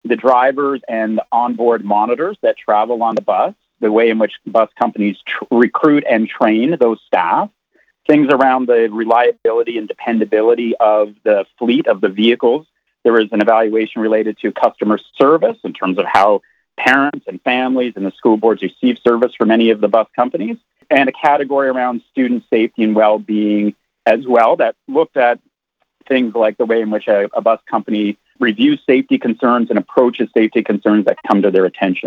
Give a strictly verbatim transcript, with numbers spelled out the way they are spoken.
the drivers and the onboard monitors that travel on the bus, the way in which bus companies tr- recruit and train those staff, things around the reliability and dependability of the fleet of the vehicles. There was an evaluation related to customer service in terms of how parents and families and the school boards receive service for many of the bus companies, and a category around student safety and well-being as well that looked at things like the way in which a, a bus company reviews safety concerns and approaches safety concerns that come to their attention.